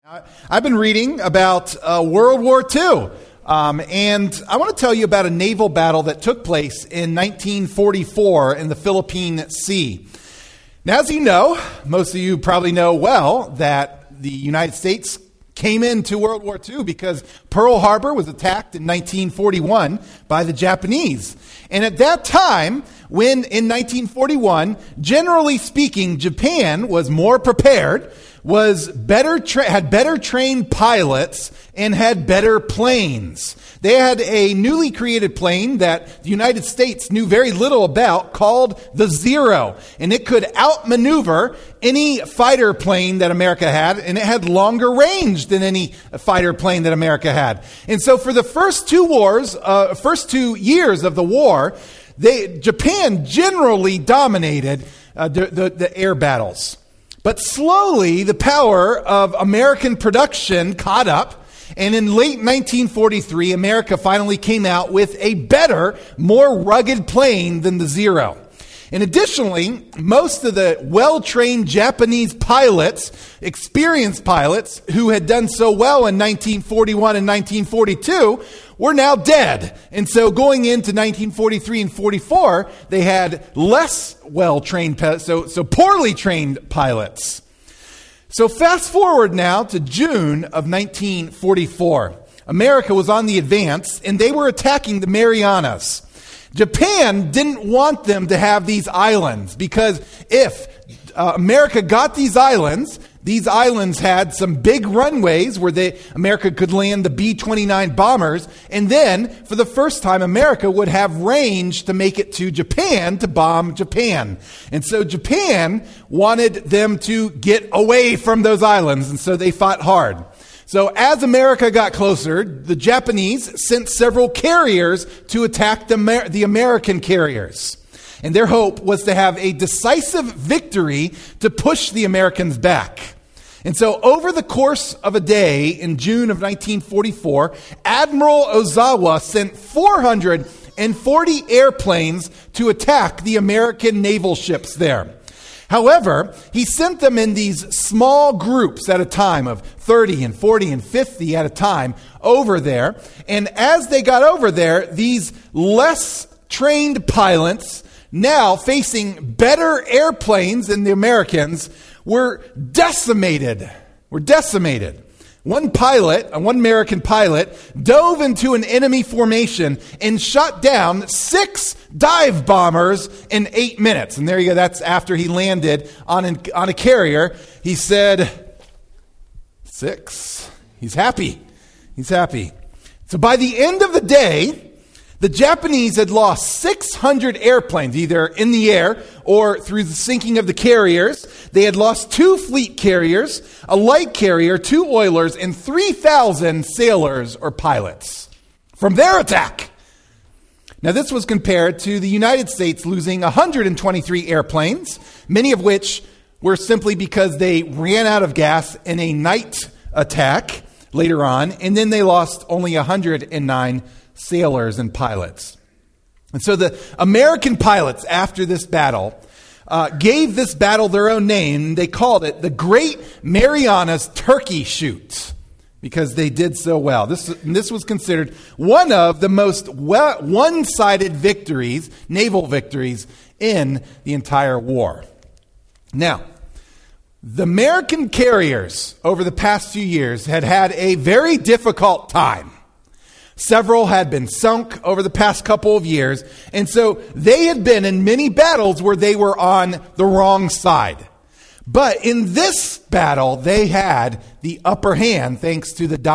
I've been reading about World War II, and I want to tell you about a naval battle that took place in 1944 in the Philippine Sea. Now, as you know, most of you probably know well that the United States came into World War II because Pearl Harbor was attacked in 1941 by the Japanese. And at that time, when in 1941, generally speaking, Japan was more prepared, had better trained pilots, and had better planes. They had a newly created plane that the United States knew very little about called the Zero. And it could outmaneuver any fighter plane that America had, and it had longer range than any fighter plane that America had. And so for the first two years of the war, Japan generally dominated the air battles. But slowly, the power of American production caught up, and in late 1943, America finally came out with a better, more rugged plane than the Zero. And additionally, most of the well-trained Japanese pilots, experienced pilots, who had done so well in 1941 and 1942, were now dead. And so going into 1943 and 44, they had less well-trained, so poorly trained pilots. So fast forward now to June of 1944. America was on the advance, and they were attacking the Marianas. Japan didn't want them to have these islands, because if America got these islands had some big runways where America could land the B-29 bombers, and then for the first time America would have range to make it to Japan to bomb Japan. And so Japan wanted them to get away from those islands, and so they fought hard. So as America got closer, the Japanese sent several carriers to attack the American carriers. And their hope was to have a decisive victory to push the Americans back. And so over the course of a day in June of 1944, Admiral Ozawa sent 440 airplanes to attack the American naval ships there. However, he sent them in these small groups at a time of 30 and 40 and 50 at a time over there. And as they got over there, these less trained pilots, now facing better airplanes than the Americans, were decimated. One American pilot, dove into an enemy formation and shot down 6 dive bombers in 8 minutes. And there you go. That's after he landed on a carrier. He said, 6. He's happy. So by the end of the day, the Japanese had lost 600 airplanes, either in the air or through the sinking of the carriers. They had lost 2 fleet carriers, a light carrier, 2 oilers, and 3,000 sailors or pilots from their attack. Now, this was compared to the United States losing 123 airplanes, many of which were simply because they ran out of gas in a night attack later on, and then they lost only 109 sailors and pilots. And so the American pilots, after this battle, gave this battle their own name. They called it the Great Marianas Turkey Shoot, because they did so well. This was considered one of the most one-sided victories, naval victories, in the entire war. Now, the American carriers over the past few years had a very difficult time. Several had been sunk over the past couple of years, and so they had been in many battles where they were on the wrong side. But in this battle, they had the upper hand thanks to the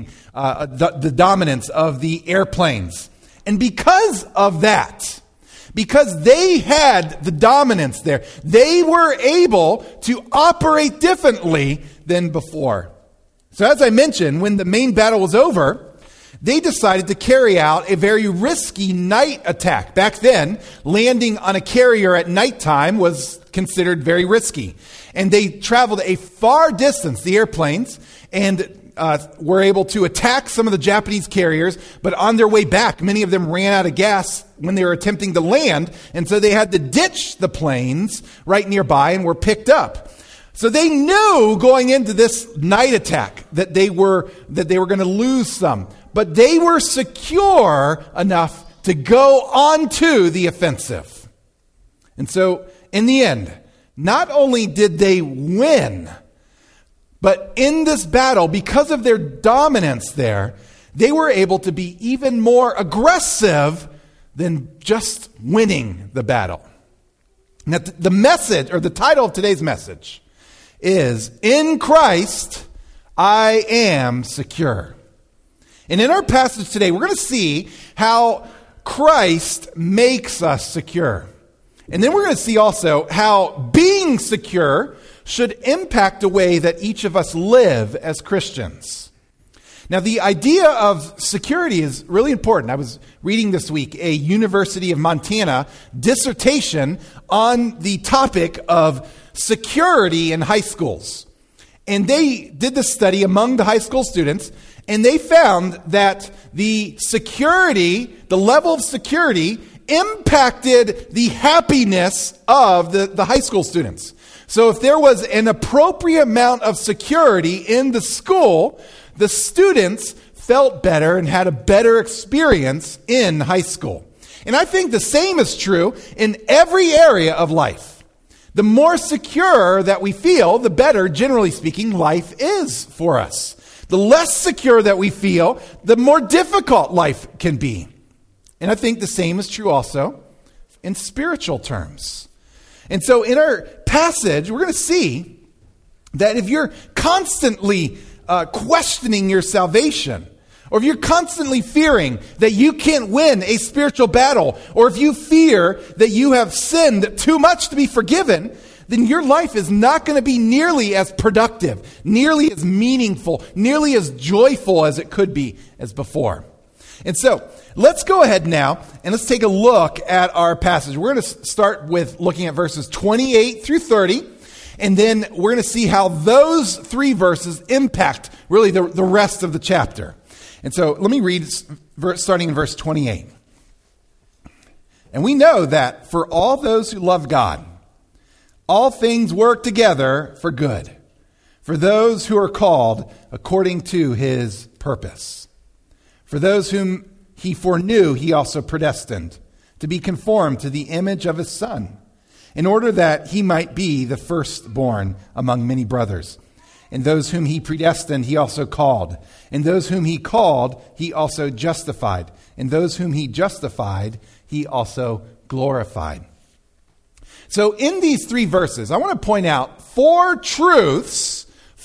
the dominance of the airplanes. And because of that, because they had the dominance there, they were able to operate differently than before. So as I mentioned, when the main battle was over, they decided to carry out a very risky night attack. Back then, landing on a carrier at nighttime was considered very risky. And they traveled a far distance, the airplanes, and were able to attack some of the Japanese carriers. But on their way back, many of them ran out of gas when they were attempting to land. And so they had to ditch the planes right nearby and were picked up. So they knew going into this night attack that they were going to lose some, but they were secure enough to go on to the offensive. And so in the end, not only did they win, but in this battle, because of their dominance there, they were able to be even more aggressive than just winning the battle. Now, the message, or the title of today's message, is, "In Christ, I am secure." And in our passage today, we're going to see how Christ makes us secure. And then we're going to see also how being secure should impact the way that each of us live as Christians. Now, the idea of security is really important. I was reading this week a University of Montana dissertation on the topic of security in high schools. And they did this study among the high school students, and they found that the level of security impacted the happiness of the high school students. So if there was an appropriate amount of security in the school, the students felt better and had a better experience in high school. And I think the same is true in every area of life. The more secure that we feel, the better, generally speaking, life is for us. The less secure that we feel, the more difficult life can be. And I think the same is true also in spiritual terms. And so in our passage, we're going to see that if you're constantly questioning your salvation, or if you're constantly fearing that you can't win a spiritual battle, or if you fear that you have sinned too much to be forgiven, then your life is not going to be nearly as productive, nearly as meaningful, nearly as joyful as it could be as before. And so, let's go ahead now and let's take a look at our passage. We're going to start with looking at verses 28 through 30, and then we're going to see how those three verses impact really the rest of the chapter. And so, let me read starting in verse 28. "And we know that for all those who love God, all things work together for good, for those who are called according to his purpose. For those whom he foreknew, he also predestined to be conformed to the image of his Son, in order that he might be the firstborn among many brothers. And those whom he predestined, he also called. And those whom he called, he also justified. And those whom he justified, he also glorified." So in these three verses, I want to point out four truths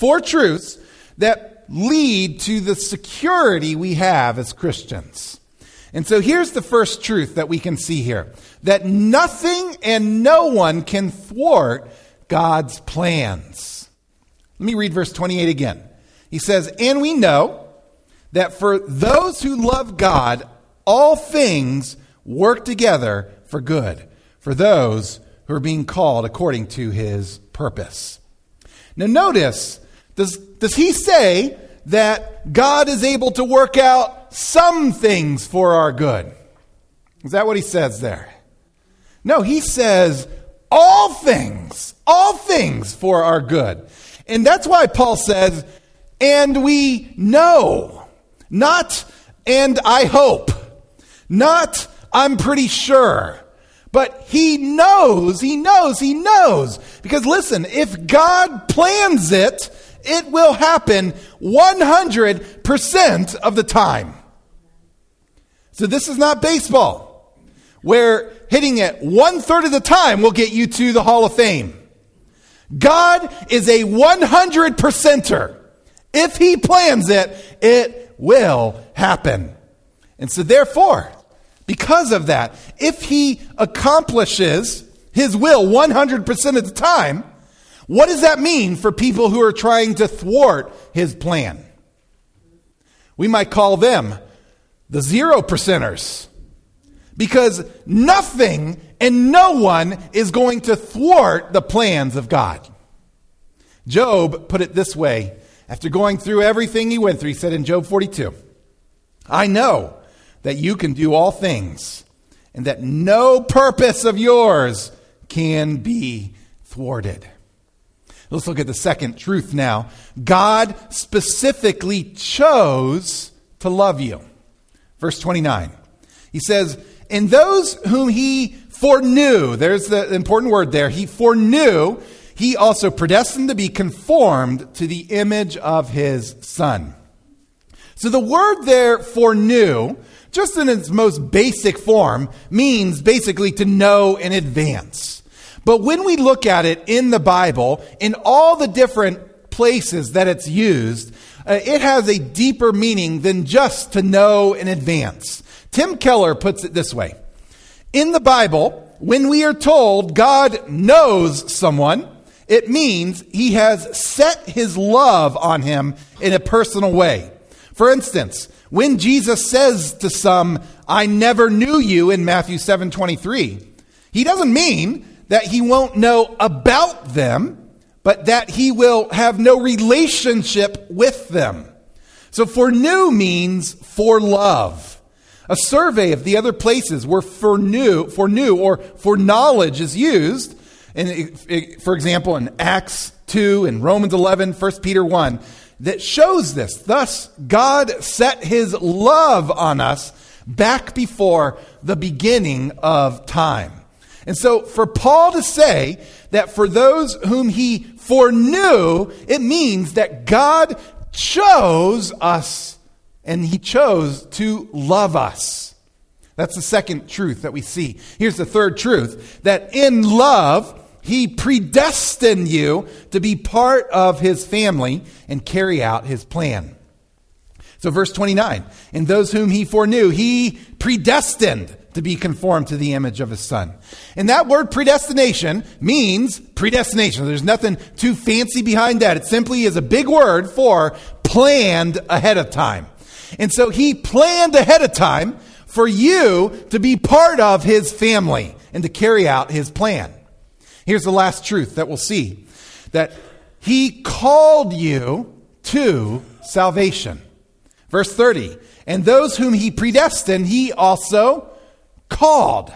that lead to the security we have as Christians. And so here's the first truth that we can see here, that nothing and no one can thwart God's plans. Let me read verse 28 again. He says, "And we know that for those who love God, all things work together for good, for those who are being called according to his purpose." Now notice, does he say that God is able to work out some things for our good? Is that what he says there? No, he says all things for our good. And that's why Paul says, "And we know," not "and I hope," not "I'm pretty sure." But he knows. Because listen, if God plans it, it will happen 100% of the time. So this is not baseball, where hitting it 1/3 of the time will get you to the Hall of Fame. God is a 100%er. If he plans it, it will happen. And so therefore, because of that, if he accomplishes his will 100% of the time, what does that mean for people who are trying to thwart his plan? We might call them the 0%ers. Because nothing and no one is going to thwart the plans of God. Job put it this way, after going through everything he went through. He said in Job 42, "I know that you can do all things, and that no purpose of yours can be thwarted." Let's look at the second truth now. God specifically chose to love you. Verse 29. He says, "And those whom he foreknew," there's the important word there, he foreknew, he also predestined to be conformed to the image of his Son. So the word there, foreknew, just in its most basic form, means basically to know in advance. But when we look at it in the Bible, in all the different places that it's used, it has a deeper meaning than just to know in advance. Tim Keller puts it this way. In the Bible, when we are told God knows someone, it means he has set his love on him in a personal way. For instance, when Jesus says to some, "I never knew you," in Matthew 7:23, he doesn't mean that he won't know about them, but that he will have no relationship with them. So foreknew means for love. A survey of the other places where foreknew or foreknowledge is used, and for example, in Acts 2 and Romans 11, 1 Peter 1, that shows this. Thus, God set his love on us back before the beginning of time. And so for Paul to say that for those whom he foreknew, it means that God chose us and he chose to love us. That's the second truth that we see. Here's the third truth, that in love, he predestined you to be part of his family and carry out his plan. So verse 29, "And those whom he foreknew, he predestined to be conformed to the image of his Son." And that word predestination means predestination. There's nothing too fancy behind that. It simply is a big word for planned ahead of time. And so he planned ahead of time for you to be part of his family and to carry out his plan. Here's the last truth that we'll see, that he called you to salvation. Verse 30, "And those whom he predestined, he also called."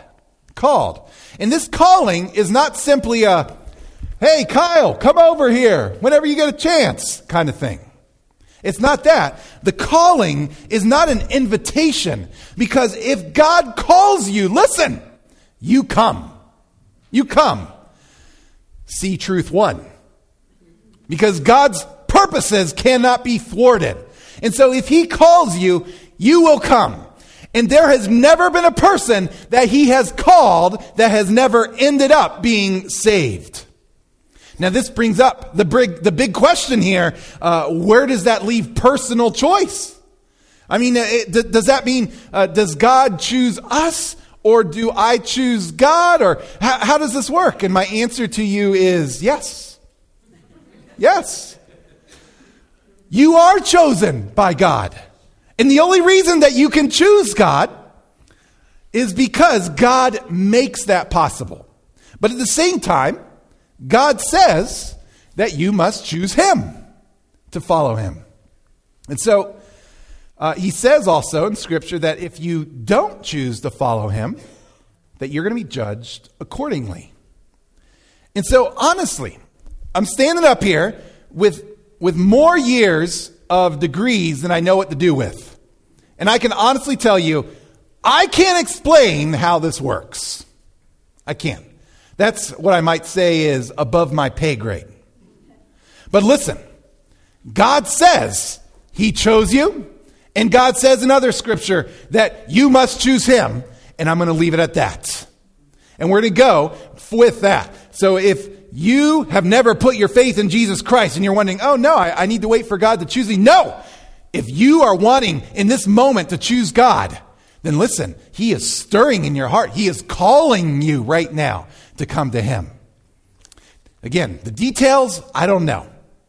And this calling is not simply a, "Hey, Kyle, come over here whenever you get a chance" kind of thing. It's not that. The calling is not an invitation, because if God calls you, listen, you come. You come. See Truth 1. Because God's purposes cannot be thwarted. And so if he calls you, you will come. And there has never been a person that he has called that has never ended up being saved. Now this brings up the big question here. Where does that leave personal choice? I mean, does that mean, does God choose us, or do I choose God? Or how does this work? And my answer to you is yes. Yes. You are chosen by God. And the only reason that you can choose God is because God makes that possible. But at the same time, God says that you must choose him to follow him. And so he says also in Scripture that if you don't choose to follow him, that you're going to be judged accordingly. And so honestly, I'm standing up here with more years of degrees than I know what to do with. And I can honestly tell you, I can't explain how this works. I can't. That's what I might say is above my pay grade. But listen, God says he chose you, and God says in other scripture that you must choose him, and I'm going to leave it at that. And we're going to go with that. So if you have never put your faith in Jesus Christ and you're wondering, "Oh no, I need to wait for God to choose me." No. If you are wanting in this moment to choose God, then listen, he is stirring in your heart. He is calling you right now to come to him. Again, the details, I don't know.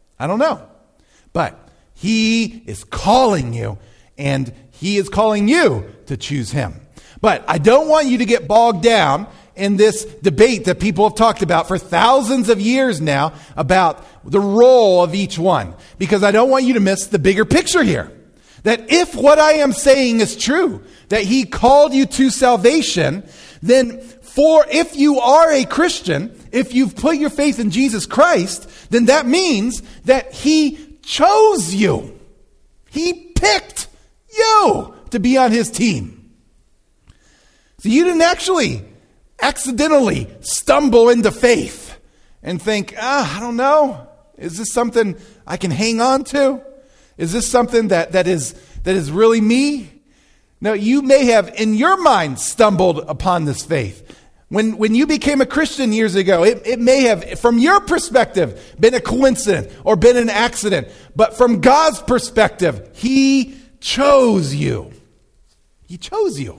But he is calling you, and he is calling you to choose him. But I don't want you to get bogged down in this debate that people have talked about for thousands of years now about the role of each one, because I don't want you to miss the bigger picture here. That if what I am saying is true, that he called you to salvation, then if you are a Christian, if you've put your faith in Jesus Christ, then that means that he chose you. He picked you to be on his team. So you didn't actually accidentally stumble into faith and think, I don't know. Is this something I can hang on to? Is this something that is really me? No, you may have in your mind stumbled upon this faith. When you became a Christian years ago, it may have, from your perspective, been a coincidence or been an accident. But from God's perspective, he chose you. He chose you.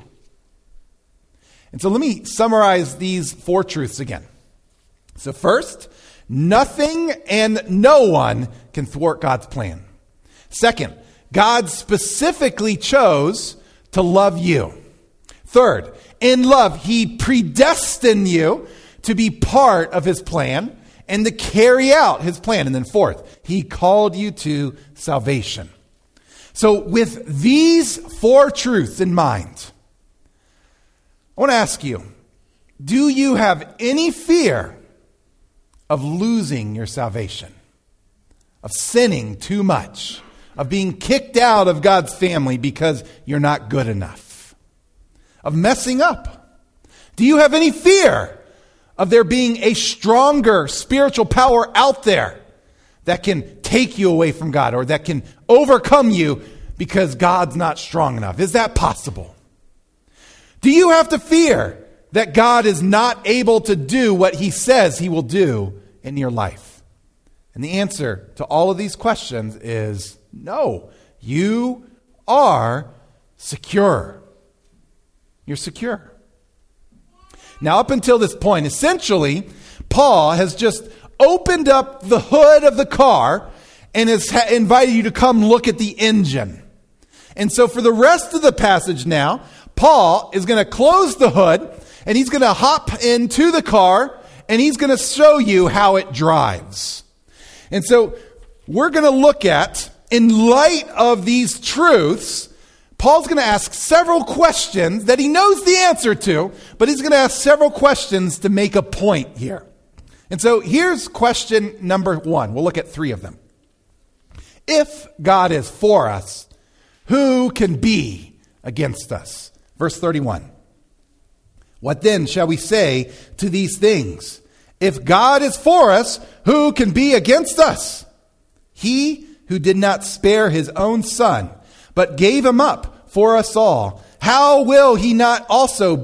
And so let me summarize these 4 truths again. So first, nothing and no one can thwart God's plan. Second, God specifically chose to love you. Third, in love, he predestined you to be part of his plan and to carry out his plan. And then fourth, he called you to salvation. So with these 4 truths in mind, I want to ask you, do you have any fear of losing your salvation? Of sinning too much? Of being kicked out of God's family because you're not good enough? Of messing up? Do you have any fear of there being a stronger spiritual power out there that can take you away from God or that can overcome you because God's not strong enough? Is that possible? Do you have to fear that God is not able to do what he says he will do in your life? And the answer to all of these questions is no. You are secure. You're secure. Now, up until this point, essentially, Paul has just opened up the hood of the car and has invited you to come look at the engine. And so for the rest of the passage now, Paul is going to close the hood and he's going to hop into the car and he's going to show you how it drives. And so we're going to look at, in light of these truths, Paul's going to ask several questions that he knows the answer to, but he's going to ask several questions to make a point here. And so here's question number 1. We'll look at 3 of them. If God is for us, who can be against us? Verse 31. What then shall we say to these things? If God is for us, who can be against us? He who did not spare his own son, but gave him up for us all, how will he not also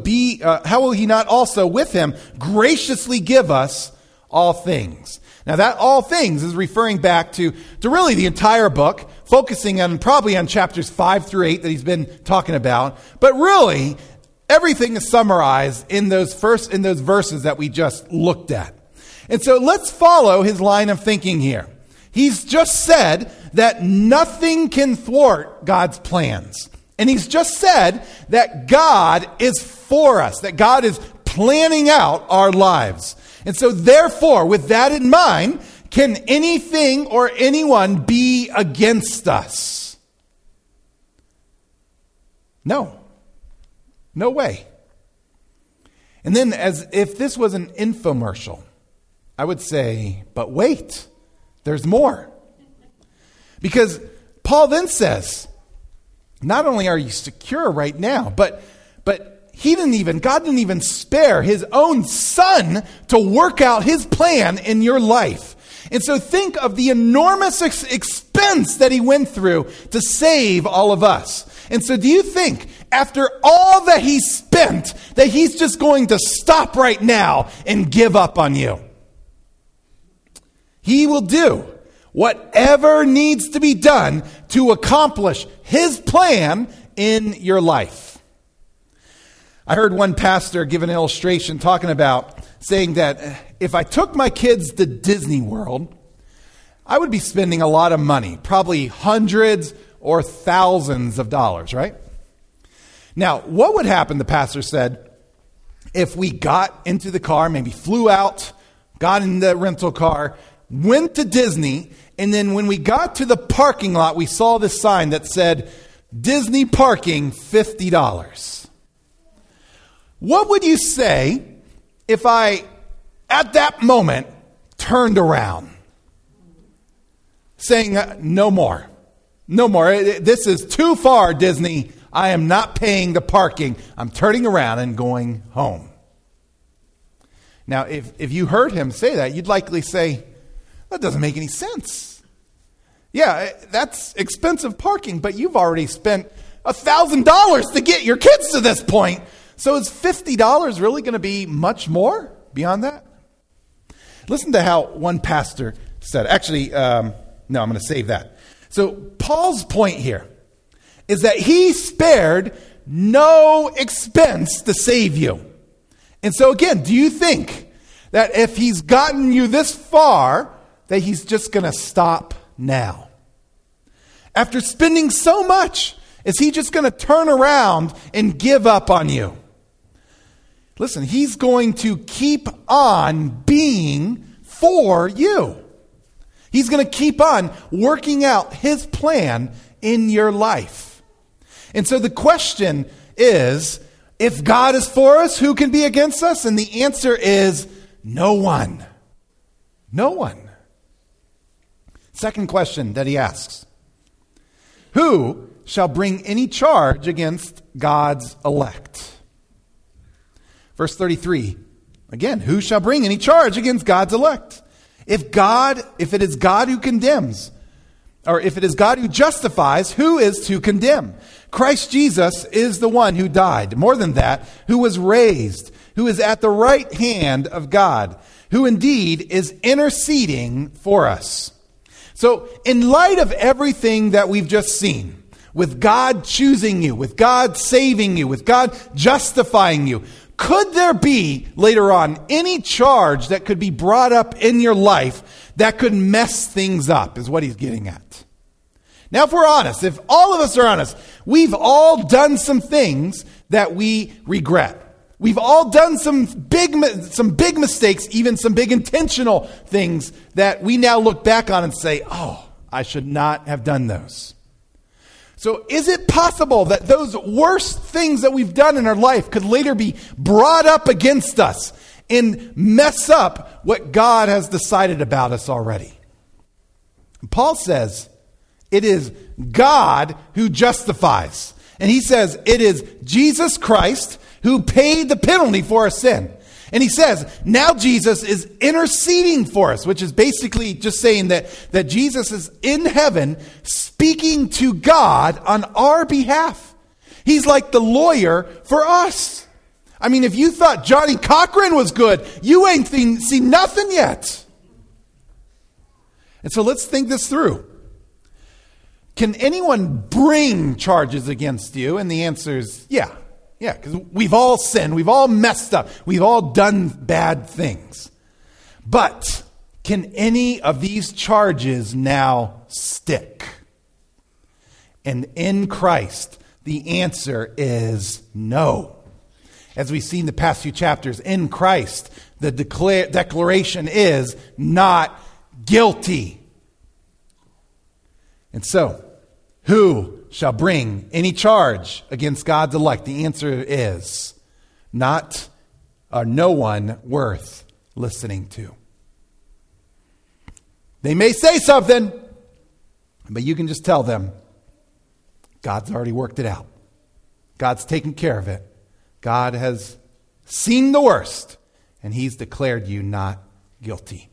with him graciously give us all things? Now that all things is referring back to really the entire book, focusing on probably on chapters 5 through 8 that he's been talking about. But really, everything is summarized in those verses that we just looked at. And so let's follow his line of thinking here. He's just said that nothing can thwart God's plans. And he's just said that God is for us, that God is planning out our lives. And so therefore, with that in mind, can anything or anyone be against us? No. No way. And then, as if this was an infomercial, I would say, but wait, there's more. Because Paul then says, not only are you secure right now, but God didn't even spare his own son to work out his plan in your life. And so think of the enormous expense that he went through to save all of us. And so do you think after all that he spent that he's just going to stop right now and give up on you? He will do whatever needs to be done to accomplish his plan in your life. I heard one pastor give an illustration talking about saying that if I took my kids to Disney World, I would be spending a lot of money, probably hundreds or thousands of dollars, right? Now, what would happen, the pastor said, if we got into the car, maybe flew out, got in the rental car, went to Disney, and then when we got to the parking lot, we saw this sign that said, Disney parking, $50. What would you say if I at that moment, turned around, saying, no more. No more. This is too far, Disney. I am not paying the parking. I'm turning around and going home. Now, if you heard him say that, you'd likely say, that doesn't make any sense. Yeah, that's expensive parking, but you've already spent $1,000 to get your kids to this point. So is $50 really going to be much more beyond that? Listen to how one pastor said. Actually, no, I'm going to save that. So Paul's point here is that he spared no expense to save you. And so again, do you think that if he's gotten you this far, that he's just going to stop now? After spending so much, is he just going to turn around and give up on you? Listen, he's going to keep on being for you. He's going to keep on working out his plan in your life. And so the question is, if God is for us, who can be against us? And the answer is no one. No one. Second question that he asks, who shall bring any charge against God's elect? Verse 33, again, who shall bring any charge against God's elect? If it is God who condemns, or if it is God who justifies, who is to condemn? Christ Jesus is the one who died. More than that, who was raised, who is at the right hand of God, who indeed is interceding for us. So in light of everything that we've just seen, with God choosing you, with God saving you, with God justifying you, could there be later on any charge that could be brought up in your life that could mess things up, is what he's getting at. Now, if we're honest, if all of us are honest, we've all done some things that we regret. We've all done some big mistakes, even some big intentional things that we now look back on and say, oh, I should not have done those. So is it possible that those worst things that we've done in our life could later be brought up against us and mess up what God has decided about us already? Paul says it is God who justifies. And he says it is Jesus Christ who paid the penalty for our sin. And he says, now Jesus is interceding for us, which is basically just saying that Jesus is in heaven speaking to God on our behalf. He's like the lawyer for us. I mean, if you thought Johnny Cochran was good, you ain't seen nothing yet. And so let's think this through. Can anyone bring charges against you? And the answer is yeah. Yeah, because we've all sinned, we've all messed up, we've all done bad things. But can any of these charges now stick? And in Christ, the answer is no. As we've seen the past few chapters, in Christ, the declaration is not guilty. And so, who shall bring any charge against God's elect? The answer is not or no one worth listening to. They may say something, but you can just tell them, God's already worked it out. God's taken care of it. God has seen the worst, and he's declared you not guilty.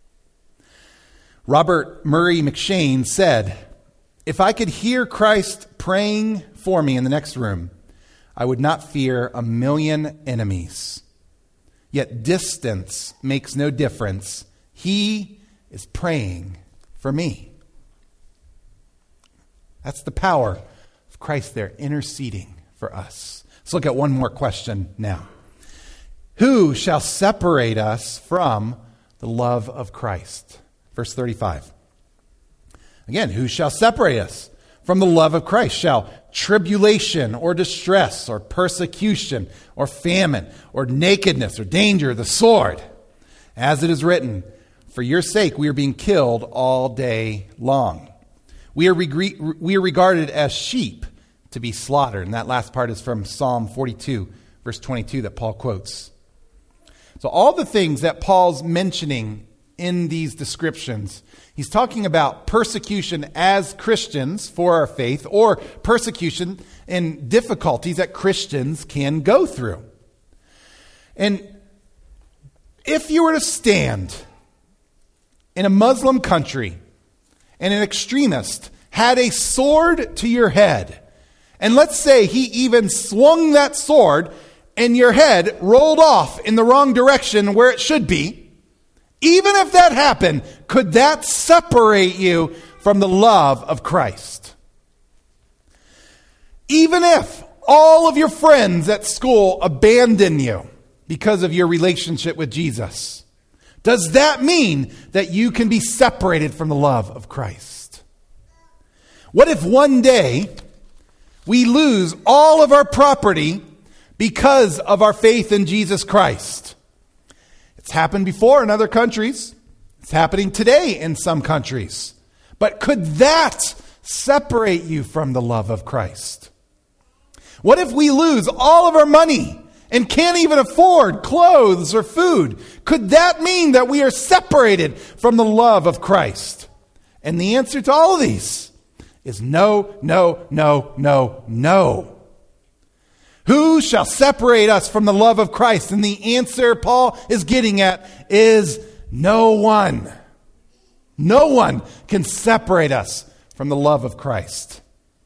Robert Murray McShane said, if I could hear Christ praying for me in the next room, I would not fear 1,000,000 enemies. Yet distance makes no difference. He is praying for me. That's the power of Christ there, interceding for us. Let's look at one more question now. Who shall separate us from the love of Christ? Verse 35. Again, who shall separate us from the love of Christ? Shall tribulation or distress or persecution or famine or nakedness or danger or the sword? As it is written, for your sake we are being killed all day long. We are regarded as sheep to be slaughtered. And that last part is from Psalm 42, verse 22 that Paul quotes. So all the things that Paul's mentioning in these descriptions, he's talking about persecution as Christians for our faith, or persecution and difficulties that Christians can go through. And if you were to stand in a Muslim country and an extremist had a sword to your head, and let's say he even swung that sword and your head rolled off in the wrong direction where it should be, even if that happened, could that separate you from the love of Christ? Even if all of your friends at school abandon you because of your relationship with Jesus, does that mean that you can be separated from the love of Christ? What if one day we lose all of our property because of our faith in Jesus Christ? It's happened before in other countries. It's happening today in some countries. But could that separate you from the love of Christ? What if we lose all of our money and can't even afford clothes or food? Could that mean that we are separated from the love of Christ? And the answer to all of these is no, no, no, no, no. Who shall separate us from the love of Christ? And the answer Paul is getting at is no one. No one can separate us from the love of Christ.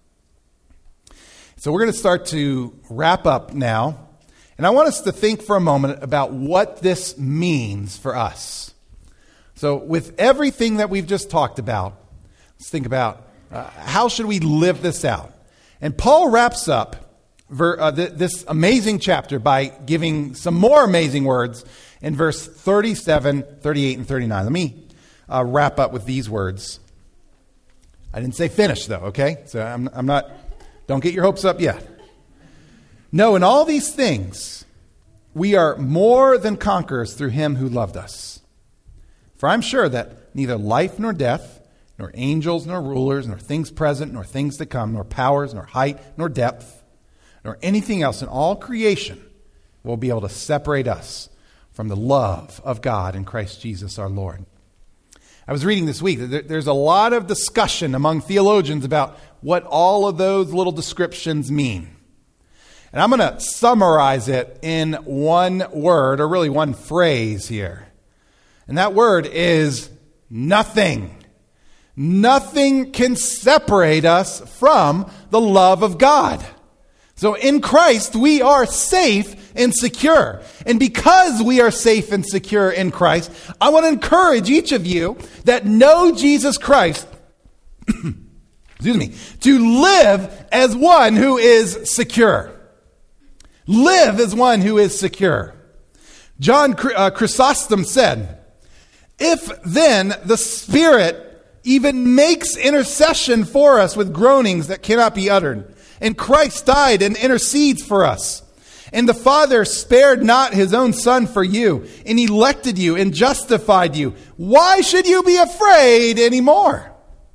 So we're going to start to wrap up now. And I want us to think for a moment about what this means for us. So with everything that we've just talked about, let's think about how should we live this out? And Paul wraps up this amazing chapter by giving some more amazing words in verse 37, 38, and 39. Let me wrap up with these words. I didn't say finish, though, okay? So I'm not, don't get your hopes up yet. No, in all these things, we are more than conquerors through him who loved us. For I'm sure that neither life nor death, nor angels nor rulers, nor things present, nor things to come, nor powers, nor height, nor depth, nor anything else in all creation will be able to separate us from the love of God in Christ Jesus our Lord. I was reading this week that there's a lot of discussion among theologians about what all of those little descriptions mean. And I'm going to summarize it in one word, or really one phrase here. And that word is nothing. Nothing can separate us from the love of God. So in Christ, we are safe and secure. And because we are safe and secure in Christ, I want to encourage each of you that know Jesus Christ, excuse me, to live as one who is secure. Live as one who is secure. John Chrysostom said, "If then the Spirit even makes intercession for us with groanings that cannot be uttered, and Christ died and intercedes for us, and the Father spared not his own Son for you, and elected you and justified you, why should you be afraid anymore?"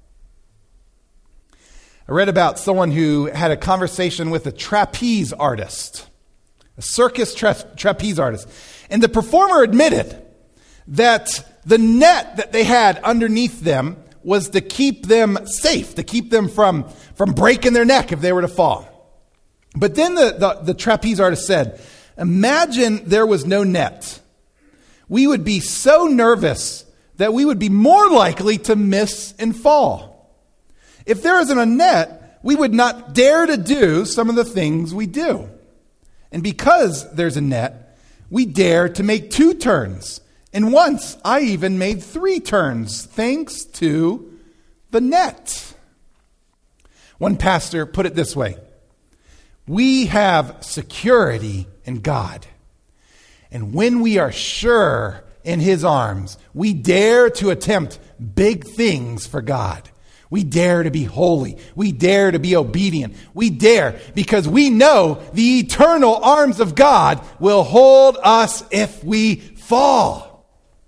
I read about someone who had a conversation with a trapeze artist, a circus trapeze artist. And the performer admitted that the net that they had underneath them was to keep them safe, to keep them from breaking their neck if they were to fall. But then the trapeze artist said, imagine there was no net. We would be so nervous that we would be more likely to miss and fall. If there isn't a net, we would not dare to do some of the things we do. And because there's a net, we dare to make 2 turns. And once I even made 3 turns thanks to the net. One pastor put it this way: we have security in God. And when we are sure in his arms, we dare to attempt big things for God. We dare to be holy. We dare to be obedient. We dare because we know the eternal arms of God will hold us if we fall.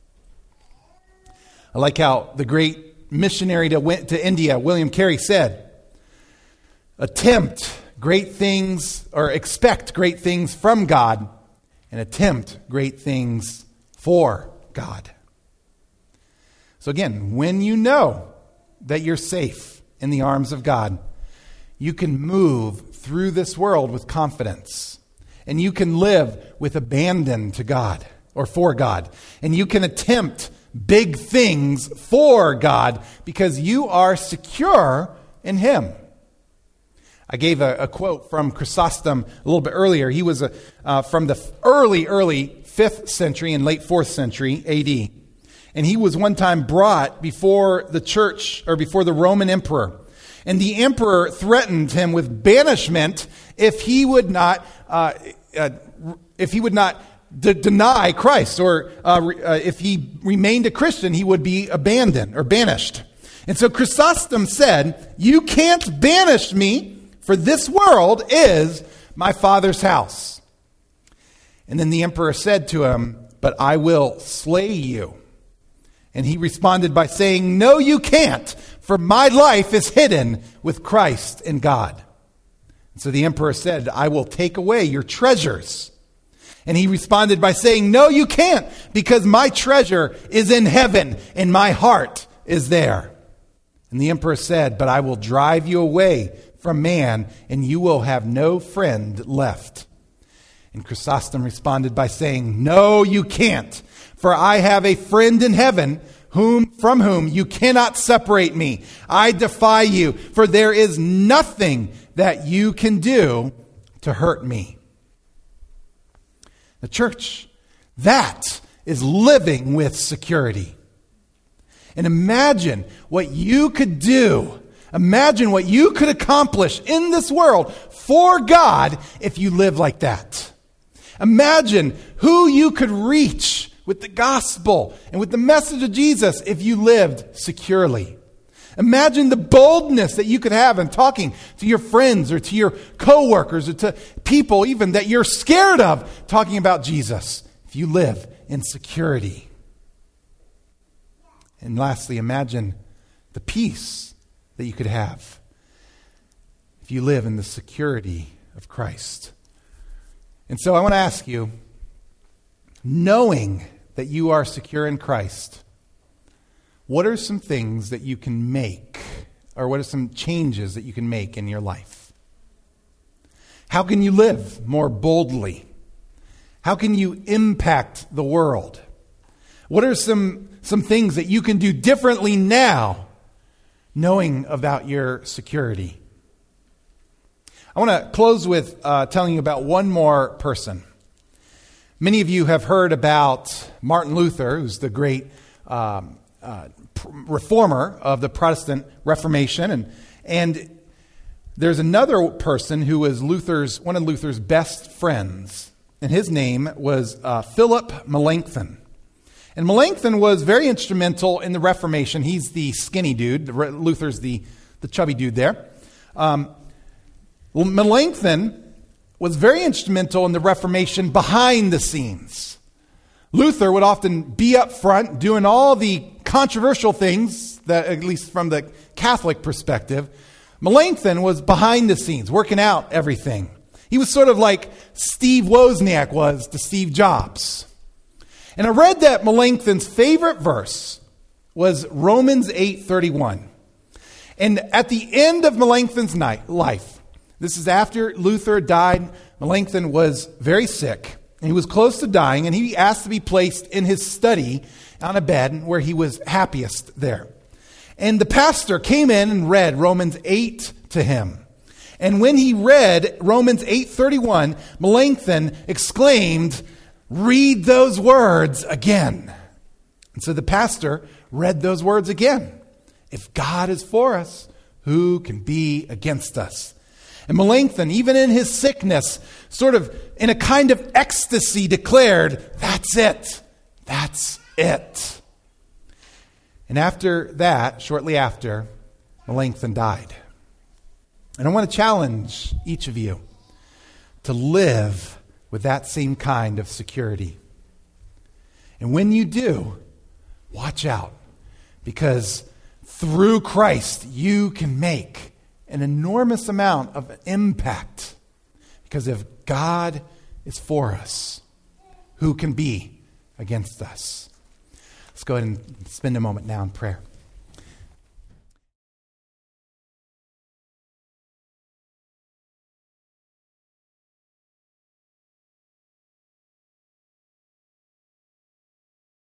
I like how the great missionary to India, William Carey, said, attempt great things or expect great things from God and attempt great things for God. So again, when you know that you're safe in the arms of God, you can move through this world with confidence. And you can live with abandon to God or for God. And you can attempt big things for God because you are secure in Him. I gave a quote from Chrysostom a little bit earlier. He was from the early 5th century and late 4th century AD. And he was one time brought before the church or before the Roman emperor. And the emperor threatened him with banishment if he would not deny Christ, or if he remained a Christian, he would be abandoned or banished. And so Chrysostom said, "You can't banish me, for this world is my Father's house." And then the emperor said to him, "But I will slay you." And he responded by saying, "No, you can't, for my life is hidden with Christ in God." And so the emperor said, "I will take away your treasures." And he responded by saying, "No, you can't, because my treasure is in heaven and my heart is there." And the emperor said, "But I will drive you away from man and you will have no friend left." And Chrysostom responded by saying, "No, you can't, for I have a friend in heaven from whom you cannot separate me. I defy you, for there is nothing that you can do to hurt me." The church, that is living with security. And imagine what you could do. Imagine what you could accomplish in this world for God if you live like that. Imagine who you could reach with the gospel and with the message of Jesus if you lived securely. Imagine the boldness that you could have in talking to your friends or to your coworkers or to people even that you're scared of talking about Jesus if you live in security. And lastly, imagine the peace that you could have if you live in the security of Christ. And so I want to ask you, knowing that you are secure in Christ, what are some things that you can make, or what are some changes that you can make in your life? How can you live more boldly? How can you impact the world? What are some things that you can do differently now, knowing about your security? I want to close with telling you about one more person. Many of you have heard about Martin Luther, who's the great reformer of the Protestant Reformation. And there's another person who was one of Luther's best friends. And his name was Philip Melanchthon. And Melanchthon was very instrumental in the Reformation. He's the skinny dude. Luther's the chubby dude there. Melanchthon was very instrumental in the Reformation behind the scenes. Luther would often be up front doing all the controversial things, that, at least from the Catholic perspective. Melanchthon was behind the scenes, working out everything. He was sort of like Steve Wozniak was to Steve Jobs. And I read that Melanchthon's favorite verse was Romans 8:31. And at the end of Melanchthon's life, this is after Luther died, Melanchthon was very sick. And he was close to dying, and he asked to be placed in his study on a bed where he was happiest there. And the pastor came in and read Romans 8 to him. And when he read Romans 8:31, Melanchthon exclaimed, "Read those words again." And so the pastor read those words again. If God is for us, who can be against us? And Melanchthon, even in his sickness, sort of in a kind of ecstasy declared, "That's it. That's it." And after that, shortly after, Melanchthon died. And I want to challenge each of you to live with that same kind of security. And when you do, watch out, because through Christ you can make an enormous amount of impact. Because if God is for us, who can be against us? Let's go ahead and spend a moment now in prayer.